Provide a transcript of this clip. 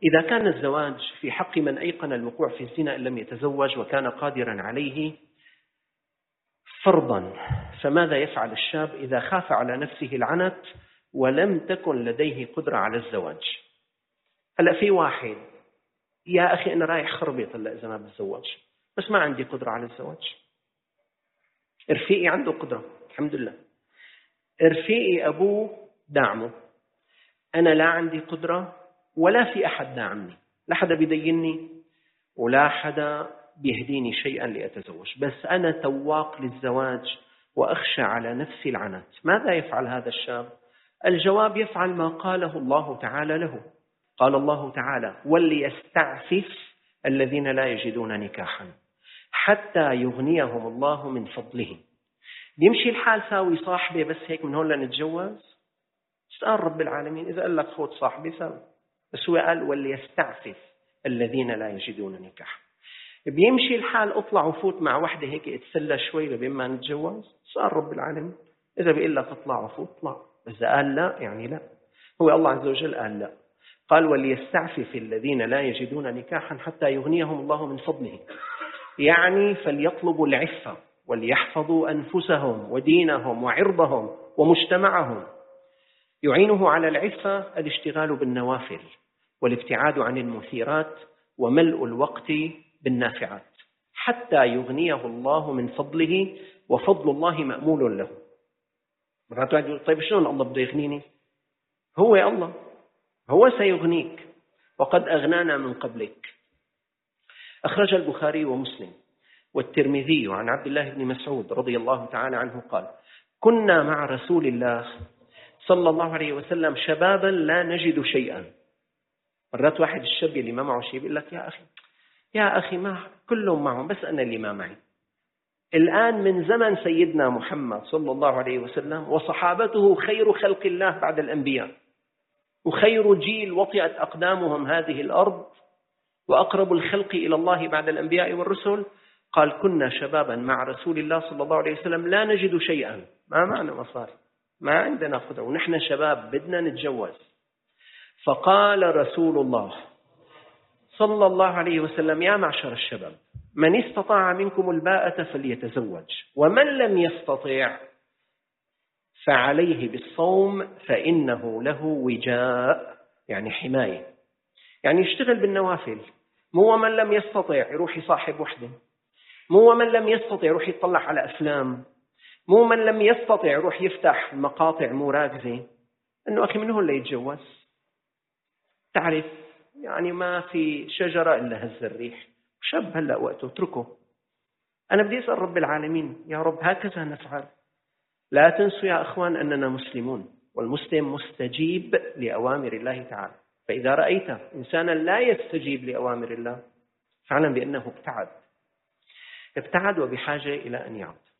إذا كان الزواج في حق من أيقن الوقوع في الزنا إن لم يتزوج وكان قادرا عليه فرضا، فماذا يفعل الشاب إذا خاف على نفسه العنت ولم تكن لديه قدرة على الزواج؟ هلأ في واحد يا أخي أنا رايح خربط هلأ إذا ما بتزوج، بس ما عندي قدرة على الزواج. رفيقي عنده قدرة الحمد لله، رفيقي أبوه دعمه، أنا لا عندي قدرة ولا في أحد داعمني، لا حدا بيديني ولا حدا بيهديني شيئا لأتزوج، بس أنا تواق للزواج وأخشى على نفسي العنت. ماذا يفعل هذا الشاب؟ الجواب يفعل ما قاله الله تعالى له. قال الله تعالى: وليستعفف الذين لا يجدون نكاحا حتى يغنيهم الله من فضله. بيمشي الحال ساوي صاحبي بس هيك من هون لنتجوز؟ سأل رب العالمين إذا قال لك خذ صاحبي ساوي، بس هو قال وليستعفف الذين لا يجدون نكاحا. بيمشي الحال اطلع وفوت مع وحده هيك اتسلى شوي لبين ما نتجوز؟ سأل رب العالمين إذا بيقول لك اطلع وفوت اطلع، بس قال لا يعني لا. هو الله عز وجل قال لا، قال وليستعفف الذين لا يجدون نكاحا حتى يغنيهم الله من فضله، يعني فليطلبوا العفة وليحفظوا أنفسهم ودينهم وعرضهم ومجتمعهم. يعينه على العفة الاشتغال بالنوافل والابتعاد عن المثيرات وملء الوقت بالنافعات حتى يغنيه الله من فضله، وفضل الله مأمول له. مرات واحد يقول طيب شلون الله بده يغنيني؟ هو يا الله هو سيغنيك وقد أغنانا من قبلك. أخرج البخاري ومسلم والترمذي عن عبد الله بن مسعود رضي الله تعالى عنه قال: كنا مع رسول الله صلى الله عليه وسلم شبابا لا نجد شيئا. مرات واحد الشاب اللي ما معه شيء بيقول لك يا أخي ما كلهم معهم بس أنا اللي ما معي. الآن من زمن سيدنا محمد صلى الله عليه وسلم وصحابته خير خلق الله بعد الأنبياء، وخير جيل وطئت أقدامهم هذه الأرض، وأقرب الخلق إلى الله بعد الأنبياء والرسل. قال: كنا شبابا مع رسول الله صلى الله عليه وسلم لا نجد شيئا، ما معنا مصاري، ما عندنا قدرة، ونحن شباب بدنا نتجوز. فقال رسول الله صلى الله عليه وسلم: يا معشر الشباب، من استطاع منكم الباءة فليتزوج، ومن لم يستطع فعليه بالصوم فإنه له وجاء، يعني حماية، يعني يشتغل بالنوافل. مو من لم يستطع يروح يصاحب وحده، مو من لم يستطع يروح يطلع على أفلام، مو من لم يستطع يروح يفتح مقاطع مراكزة. أنه أخي من هو اللي يتجوز؟ تعرف يعني ما في شجرة إلا هز الريح، شاب هلأ وقته اتركه. أنا بدي أسأل رب العالمين يا رب هكذا نفعل. لا تنسوا يا أخوان أننا مسلمون، والمسلم مستجيب لأوامر الله تعالى. فإذا رأيت إنسانا لا يستجيب لأوامر الله فاعلم بأنه ابتعد وبحاجة إلى أن يعود.